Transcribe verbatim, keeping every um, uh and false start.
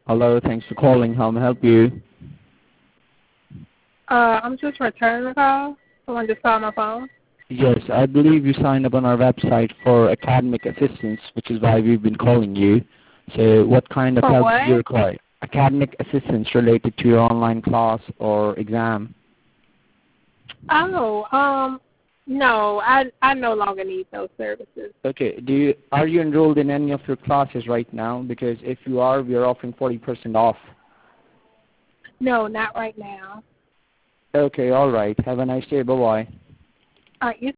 Hello, thanks for calling. How may I help you? Uh, I'm just returning the call. Someone just called my phone. Yes, I believe you signed up on our website for academic assistance, which is why we've been calling you. So what kind of For help do you what? require? Academic assistance related to your online class or exam. Oh, um, no, I I no longer need those services. Okay, do you, are you enrolled in any of your classes right now? Because if you are, we are offering forty percent off. No, not right now. Okay, alright. Have a nice day. Bye-bye. All right, you